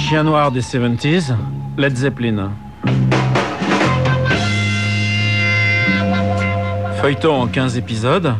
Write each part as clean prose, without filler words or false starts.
Chien noir des 70s, Led Zeppelin. Feuilleton en 15 épisodes.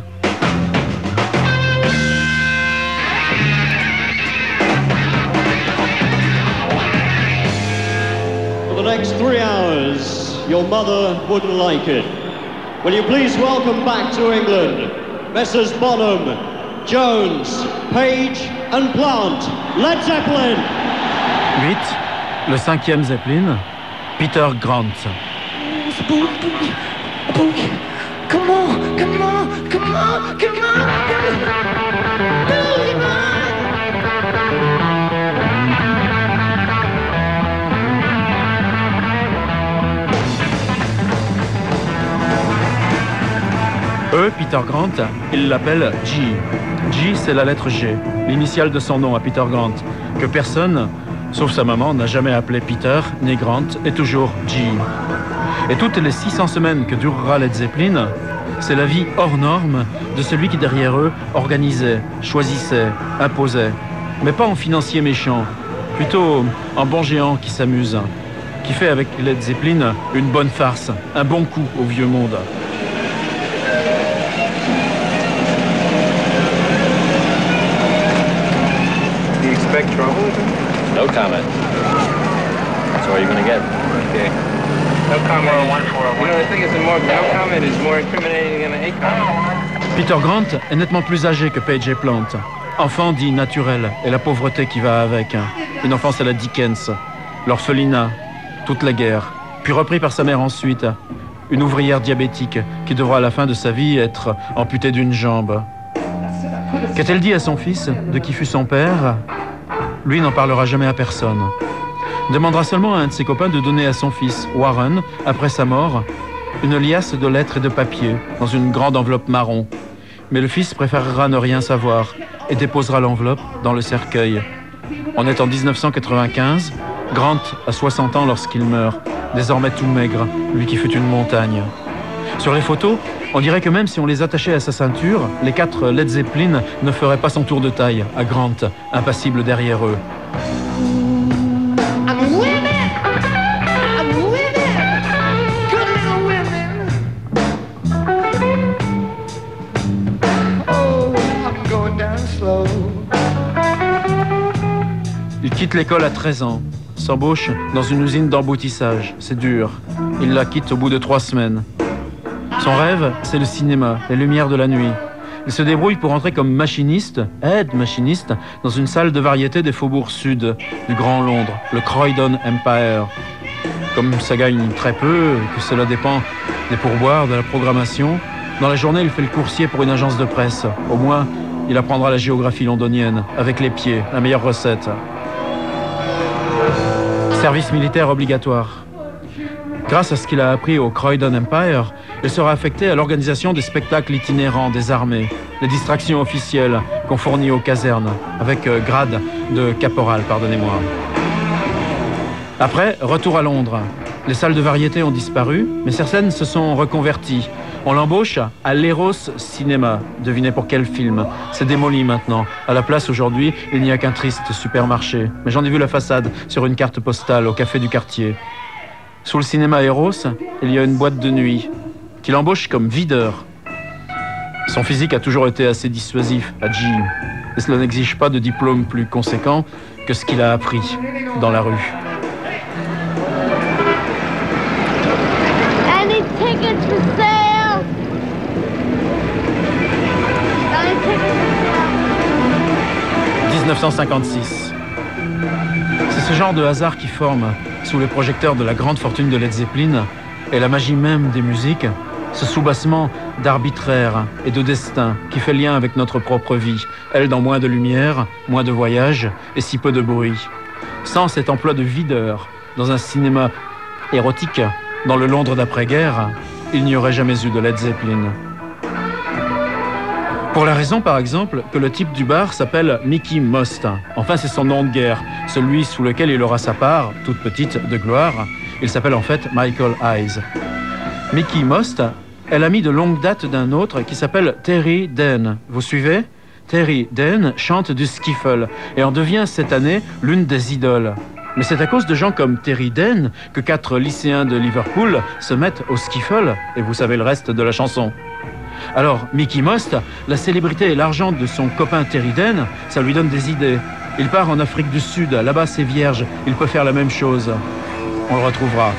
For the next 3 hours, your mother wouldn't like it. Will you please welcome back to England, Messrs. Bonham, Jones, Page and Plant, Led Zeppelin. 8. Le 5e Zeppelin, Peter Grant. Spooky, spooky. Come on, come on, come on, come on. Boogie man. Eux, Peter Grant, ils l'appellent G. G, c'est la lettre G, l'initiale de son nom à Peter Grant, que personne, sauf sa maman, n'a jamais appelé Peter, ni Grant, et toujours G. Et toutes les 600 semaines que durera Led Zeppelin, c'est la vie hors norme de celui qui derrière eux organisait, choisissait, imposait. Mais pas en financier méchant, plutôt en bon géant qui s'amuse, qui fait avec Led Zeppelin une bonne farce, un bon coup au vieux monde. Do you expect trouble with him? No comment. That's all you're gonna get. Okay. No comment. You know, the thing is, no comment is more incriminating than a comment. Peter Grant est nettement plus âgé que Page et Plant. Enfant dit naturel, et la pauvreté qui va avec. Une enfance à la Dickens, l'orphelinat, toute la guerre, puis repris par sa mère ensuite. Une ouvrière diabétique qui devra à la fin de sa vie être amputée d'une jambe. Qu'a-t-elle dit à son fils de qui fut son père? Lui n'en parlera jamais à personne. Demandera seulement à un de ses copains de donner à son fils, Warren, après sa mort, une liasse de lettres et de papiers dans une grande enveloppe marron. Mais le fils préférera ne rien savoir et déposera l'enveloppe dans le cercueil. On est en 1995, Grant a 60 ans lorsqu'il meurt, désormais tout maigre, lui qui fut une montagne. Sur les photos, on dirait que même si on les attachait à sa ceinture, les 4 Led Zeppelin ne feraient pas son tour de taille à Grant, impassible derrière eux. Il quitte l'école à 13 ans, s'embauche dans une usine d'emboutissage. C'est dur. Il la quitte au bout de 3 semaines. Son rêve, c'est le cinéma, les lumières de la nuit. Il se débrouille pour entrer comme machiniste, aide-machiniste, dans une salle de variété des faubourgs sud du Grand Londres, le Croydon Empire. Comme ça gagne très peu, que cela dépend des pourboires, de la programmation, dans la journée, il fait le coursier pour une agence de presse. Au moins, il apprendra la géographie londonienne, avec les pieds, la meilleure recette. Service militaire obligatoire. Grâce à ce qu'il a appris au Croydon Empire, il sera affecté à l'organisation des spectacles itinérants des armées, les distractions officielles qu'on fournit aux casernes, avec grade de caporal, pardonnez-moi. Après, retour à Londres. Les salles de variété ont disparu, mais certaines se sont reconverties. On l'embauche à l'Eros Cinéma. Devinez pour quel film? C'est démoli maintenant. À la place, aujourd'hui, il n'y a qu'un triste supermarché. Mais j'en ai vu la façade sur une carte postale au café du quartier. Sous le cinéma Eros, il y a une boîte de nuit qu'il embauche comme videur. Son physique a toujours été assez dissuasif à G. Et cela n'exige pas de diplôme plus conséquent que ce qu'il a appris dans la rue. Any tickets for sale? Any tickets for sale? 1956. C'est ce genre de hasard qui forme, sous les projecteurs de la grande fortune de Led Zeppelin, et la magie même des musiques, ce soubassement d'arbitraire et de destin qui fait lien avec notre propre vie, elle dans moins de lumière, moins de voyages et si peu de bruit. Sans cet emploi de videur dans un cinéma érotique, dans le Londres d'après-guerre, il n'y aurait jamais eu de Led Zeppelin. Pour la raison, par exemple, que le type du bar s'appelle Mickey Most. Enfin, c'est son nom de guerre, celui sous lequel il aura sa part, toute petite, de gloire. Il s'appelle en fait Michael Eyes. Mickey Most est l'ami de longue date d'un autre qui s'appelle Terry Dane. Vous suivez? Terry Dane chante du skiffle et en devient cette année l'une des idoles. Mais c'est à cause de gens comme Terry Den que 4 lycéens de Liverpool se mettent au skiffle, et vous savez le reste de la chanson. Alors, Mickey Most, la célébrité et l'argent de son copain Terry Den, ça lui donne des idées. Il part en Afrique du Sud, là-bas c'est vierge, il peut faire la même chose. On le retrouvera.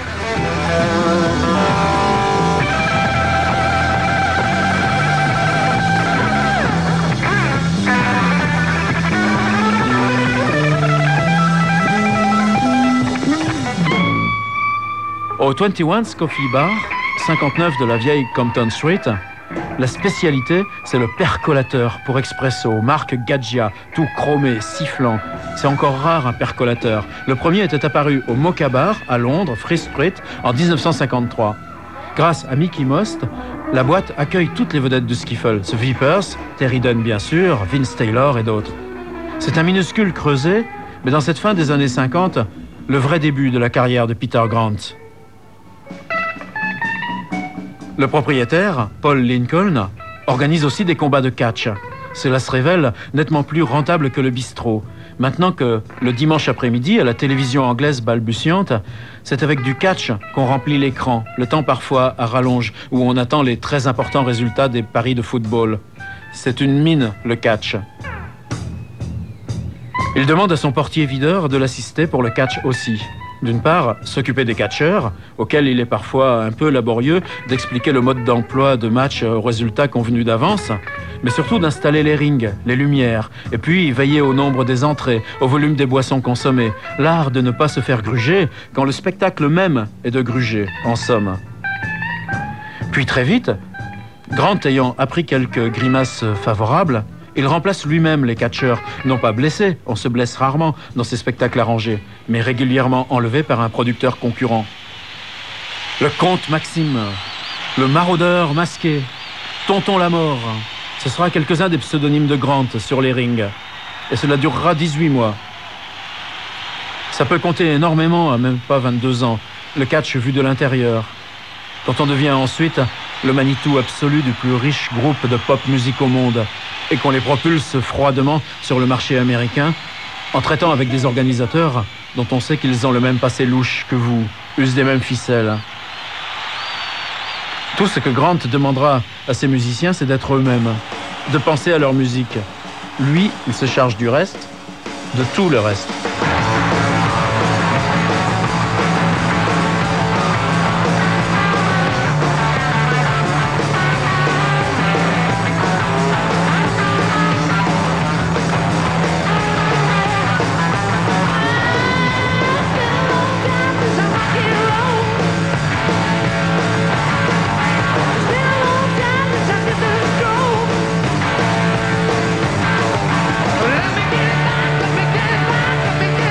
Au 21's Coffee Bar, 59 de la vieille Compton Street, la spécialité, c'est le percolateur pour espresso, marque Gaggia, tout chromé, sifflant. C'est encore rare un percolateur. Le premier était apparu au Mocha Bar, à Londres, Free Street, en 1953. Grâce à Mickey Most, la boîte accueille toutes les vedettes du skiffle. The Vipers, Terry Dunn bien sûr, Vince Taylor et d'autres. C'est un minuscule creuset, mais dans cette fin des années 50, le vrai début de la carrière de Peter Grant. Le propriétaire, Paul Lincoln, organise aussi des combats de catch. Cela se révèle nettement plus rentable que le bistrot. Maintenant que le dimanche après-midi, à la télévision anglaise balbutiante, c'est avec du catch qu'on remplit l'écran, le temps parfois à rallonge, où on attend les très importants résultats des paris de football. C'est une mine, le catch. Il demande à son portier-videur de l'assister pour le catch aussi. D'une part, s'occuper des catcheurs, auxquels il est parfois un peu laborieux d'expliquer le mode d'emploi de match aux résultats convenus d'avance, mais surtout d'installer les rings, les lumières, et puis veiller au nombre des entrées, au volume des boissons consommées, l'art de ne pas se faire gruger quand le spectacle même est de gruger, en somme. Puis très vite, Grant ayant appris quelques grimaces favorables, il remplace lui-même les catcheurs, non pas blessés, on se blesse rarement dans ces spectacles arrangés, mais régulièrement enlevés par un producteur concurrent. Le comte Maxime, le maraudeur masqué, Tonton la mort, ce sera quelques-uns des pseudonymes de Grant sur les rings. Et cela durera 18 mois. Ça peut compter énormément à même pas 22 ans, le catch vu de l'intérieur. Quand on devient ensuite le Manitou absolu du plus riche groupe de pop musique au monde, et qu'on les propulse froidement sur le marché américain, en traitant avec des organisateurs dont on sait qu'ils ont le même passé louche que vous, usent des mêmes ficelles. Tout ce que Grant demandera à ses musiciens, c'est d'être eux-mêmes, de penser à leur musique. Lui, il se charge du reste, de tout le reste. Let me get it back, let me get it back, let me get it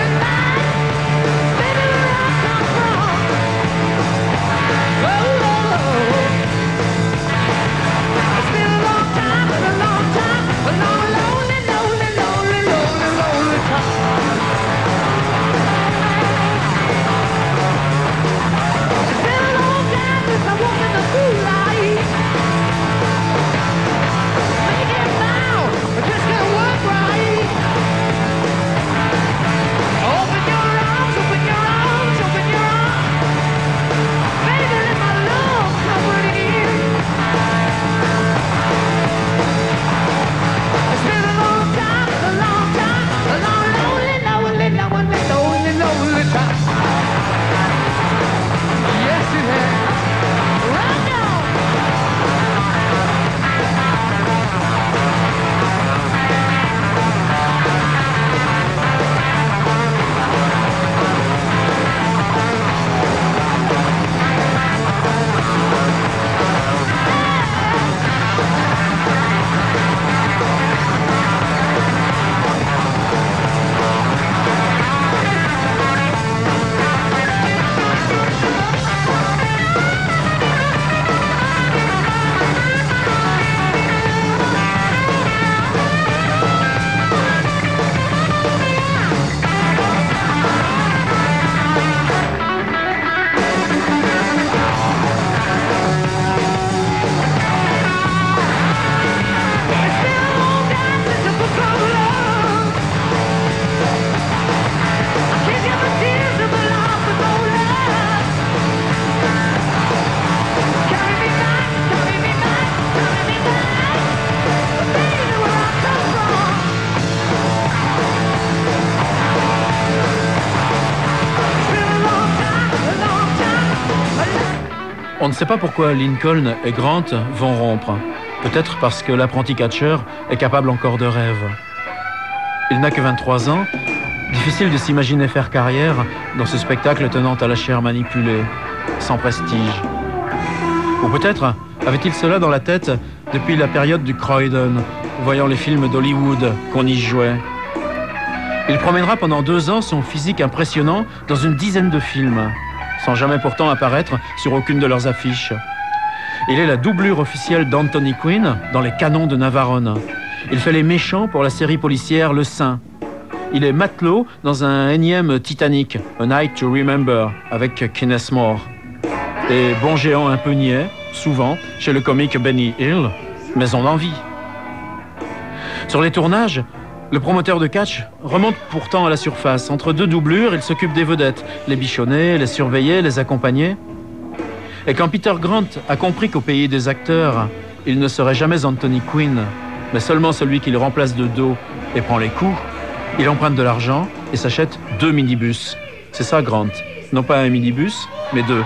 ne sait pas pourquoi Lincoln et Grant vont rompre. Peut-être parce que l'apprenti catcheur est capable encore de rêve. Il n'a que 23 ans. Difficile de s'imaginer faire carrière dans ce spectacle tenant à la chair manipulée, sans prestige. Ou peut-être avait-il cela dans la tête depuis la période du Croydon, voyant les films d'Hollywood qu'on y jouait. Il promènera pendant 2 ans son physique impressionnant dans une dizaine de films, sans jamais pourtant apparaître sur aucune de leurs affiches. Il est la doublure officielle d'Anthony Quinn dans Les Canons de Navarone. Il fait les méchants pour la série policière Le Saint. Il est matelot dans un énième Titanic, A Night to Remember, avec Kenneth More. Et bon géant un peu niais, souvent, chez le comique Benny Hill, mais on en vit. Sur les tournages, le promoteur de catch remonte pourtant à la surface. Entre 2 doublures, il s'occupe des vedettes, les bichonner, les surveiller, les accompagner. Et quand Peter Grant a compris qu'au pays des acteurs, il ne serait jamais Anthony Quinn, mais seulement celui qui le remplace de dos et prend les coups, il emprunte de l'argent et s'achète 2 minibus. C'est ça, Grant. Non pas un minibus, mais 2.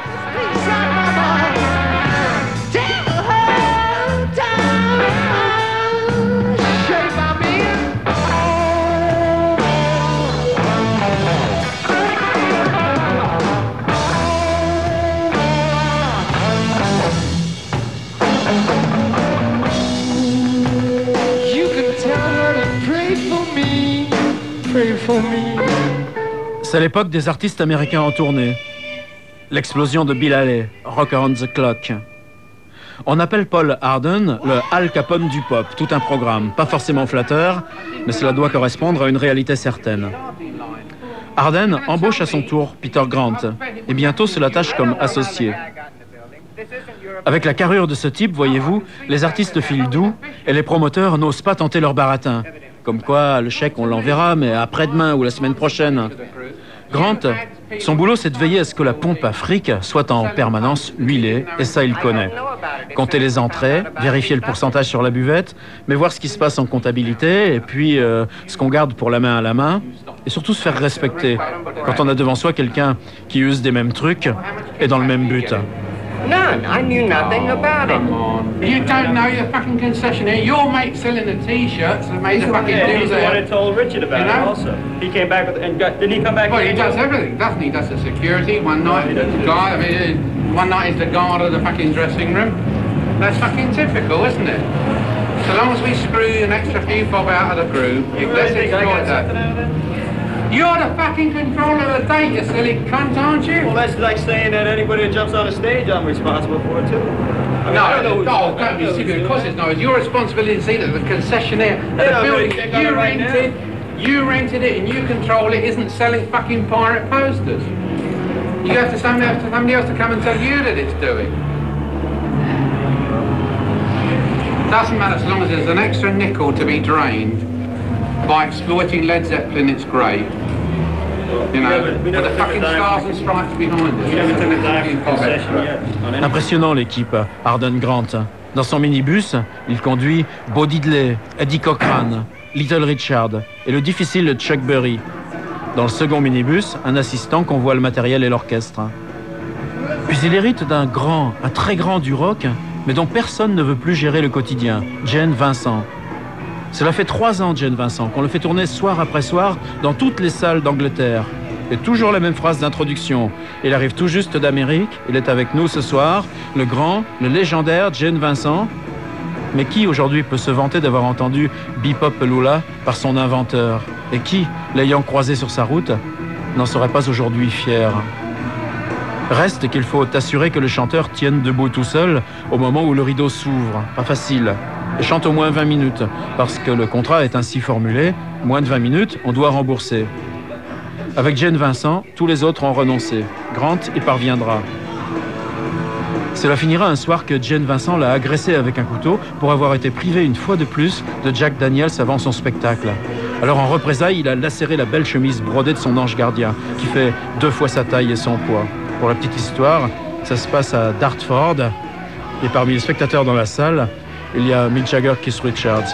C'est l'époque des artistes américains en tournée. L'explosion de Bill Haley, Rock Around the Clock. On appelle Paul Arden le Al Capone du pop, tout un programme, pas forcément flatteur, mais cela doit correspondre à une réalité certaine. Arden embauche à son tour Peter Grant, et bientôt se l'attache comme associé. Avec la carrure de ce type, voyez-vous, les artistes filent doux et les promoteurs n'osent pas tenter leur baratin. Comme quoi, le chèque, on l'enverra, mais après-demain ou la semaine prochaine. Grant, son boulot, c'est de veiller à ce que la pompe à fric soit en permanence huilée, et ça, il connaît. Compter les entrées, vérifier le pourcentage sur la buvette, mais voir ce qui se passe en comptabilité, et puis ce qu'on garde pour la main à la main, et surtout se faire respecter quand on a devant soi quelqu'un qui use des mêmes trucs et dans le même but. None. I knew nothing about it. You don't know your fucking concessionaire. Your mate selling the T-shirts that made the fucking deals there. He's the one who told Richard about it also. He came back with, and got, didn't he come back? Well, he does everything, doesn't he? He does the security. One night, one night he's the guard of the fucking dressing room. That's fucking typical, isn't it? So long as we screw an extra few bob out of the group, let's exploit that. You're the fucking controller of the date, you silly cunt, aren't you? Well, that's like saying that anybody who jumps on a stage, I'm responsible for it too. I mean, don't be stupid. Of course it's not. It's your responsibility to see that the concessionaire, the building you rented it and you control it, isn't selling fucking pirate posters. You have to somebody else to come and tell you that it's doing. Doesn't matter as long as there's an extra nickel to be drained. By exploiting Led Zeppelin, it's great. You know, with the fucking stars and stripes behind it. Impressionnant l'équipe, Arden Grant. Dans son minibus, il conduit Bo Diddley, Eddie Cochran, Little Richard et le difficile Chuck Berry. Dans le second minibus, un assistant convoie le matériel et l'orchestre. Puis il hérite un très grand du rock, mais dont personne ne veut plus gérer le quotidien, Jane Vincent. Cela fait 3 ans, Jane Vincent, qu'on le fait tourner soir après soir dans toutes les salles d'Angleterre. Et toujours la même phrase d'introduction. Il arrive tout juste d'Amérique, il est avec nous ce soir, le grand, le légendaire Jane Vincent. Mais qui aujourd'hui peut se vanter d'avoir entendu Bebop Lula par son inventeur? Et qui, l'ayant croisé sur sa route, n'en serait pas aujourd'hui fier? Reste qu'il faut assurer que le chanteur tienne debout tout seul au moment où le rideau s'ouvre. Pas facile. Et chante au moins 20 minutes, parce que le contrat est ainsi formulé, moins de 20 minutes, on doit rembourser. Avec Jane Vincent, tous les autres ont renoncé. Grant y parviendra. Cela finira un soir que Jane Vincent l'a agressé avec un couteau pour avoir été privé une fois de plus de Jack Daniels avant son spectacle. Alors en représailles, il a lacéré la belle chemise brodée de son ange gardien, qui fait 2 fois sa taille et son poids. Pour la petite histoire, ça se passe à Dartford, et parmi les spectateurs dans la salle, il y a Mick Jagger, Keith Richards.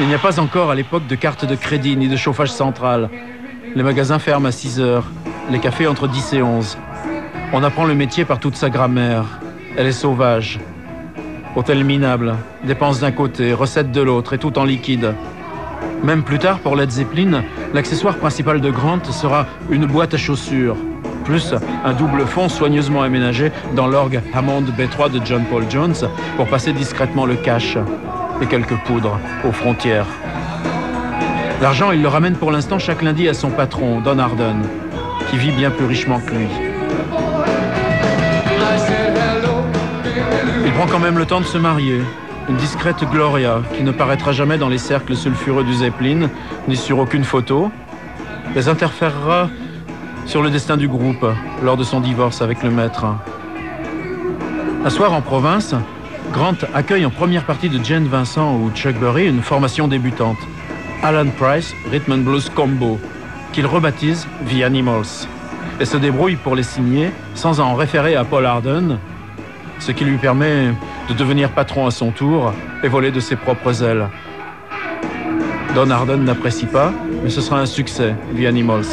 Il n'y a pas encore à l'époque de carte de crédit ni de chauffage central. Les magasins ferment à 6 heures, les cafés entre 10 et 11. On apprend le métier par toute sa grammaire. Elle est sauvage. Hôtel minable, dépenses d'un côté, recettes de l'autre, et tout en liquide. Même plus tard, pour Led Zeppelin, l'accessoire principal de Grant sera une boîte à chaussures, plus un double fond soigneusement aménagé dans l'orgue Hammond B3 de John Paul Jones pour passer discrètement le cash et quelques poudres aux frontières. L'argent, il le ramène pour l'instant chaque lundi à son patron, Don Arden, qui vit bien plus richement que lui. Il prend quand même le temps de se marier. Une discrète Gloria qui ne paraîtra jamais dans les cercles sulfureux du Zeppelin, ni sur aucune photo, mais interférera sur le destin du groupe lors de son divorce avec le maître. Un soir en province, Grant accueille en première partie de Jane Vincent ou Chuck Berry une formation débutante, Alan Price Rhythm and Blues Combo, qu'il rebaptise The Animals, et se débrouille pour les signer sans en référer à Paul Arden, ce qui lui permet de devenir patron à son tour et voler de ses propres ailes. Don Arden n'apprécie pas, mais ce sera un succès, The Animals.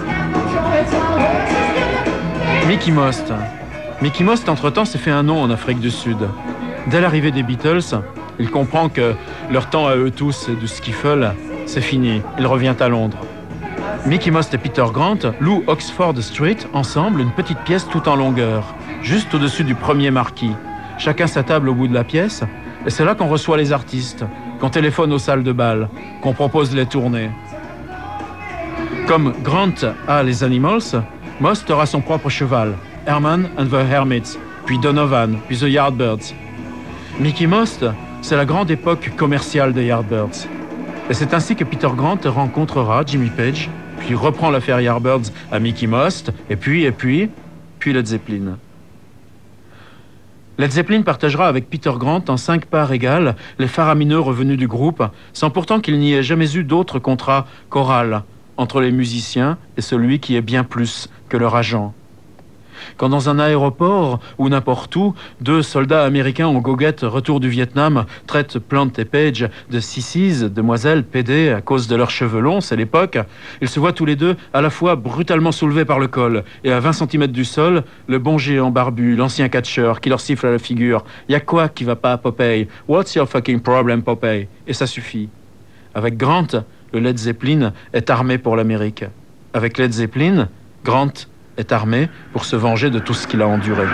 Mickey Most. Mickey Most, entre-temps, s'est fait un nom en Afrique du Sud. Dès l'arrivée des Beatles, il comprend que leur temps à eux tous et du skiffle, c'est fini. Il revient à Londres. Mickey Most et Peter Grant louent Oxford Street ensemble une petite pièce tout en longueur, juste au-dessus du premier marquis. Chacun sa table au bout de la pièce, et c'est là qu'on reçoit les artistes, qu'on téléphone aux salles de bal, qu'on propose les tournées. Comme Grant a les Animals, Most aura son propre cheval, Herman and the Hermits, puis Donovan, puis The Yardbirds. Mickey Most, c'est la grande époque commerciale des Yardbirds. Et c'est ainsi que Peter Grant rencontrera Jimmy Page, puis reprend l'affaire Yardbirds à Mickey Most, et puis Led Zeppelin. Led Zeppelin partagera avec Peter Grant en 5 parts égales les faramineux revenus du groupe, sans pourtant qu'il n'y ait jamais eu d'autre contrat choral entre les musiciens et celui qui est bien plus que leur agent. Quand dans un aéroport ou n'importe où, 2 soldats américains en goguette retour du Vietnam traitent Plant et Page de sissies, demoiselles pédées à cause de leurs cheveux longs, c'est l'époque, ils se voient tous les deux à la fois brutalement soulevés par le col et à 20 cm du sol, le bon géant barbu, l'ancien catcheur qui leur siffle à la figure « Y'a quoi qui va pas, Popeye? What's your fucking problem, Popeye ?» Et ça suffit. Avec Grant, le Led Zeppelin est armé pour l'Amérique. Avec Led Zeppelin, Grant est armé pour se venger de tout ce qu'il a enduré.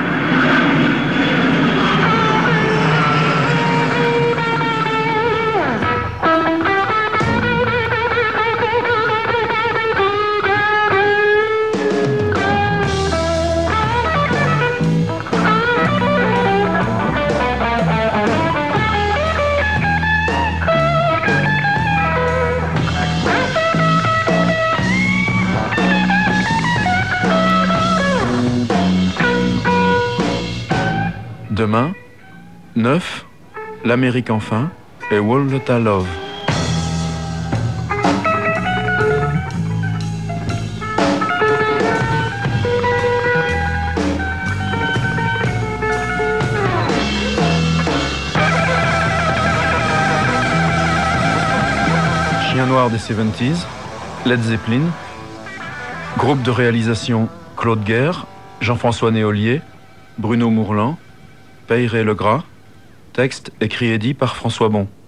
Demain, 9, l'Amérique enfin, et Wall Lotta Love. Chien noir des 70s, Led Zeppelin, groupe de réalisation Claude Guerre, Jean-François Néolier, Bruno Mourlan, Peyré Legras, texte écrit et dit par François Bon.